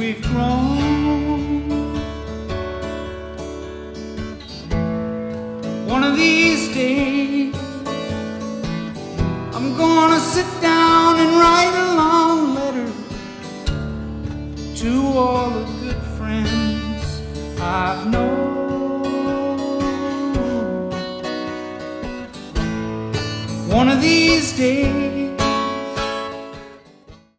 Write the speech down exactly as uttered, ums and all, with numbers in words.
we've grown. One of these days I'm gonna sit down and write a long letter to all the good friends I've known. One of these days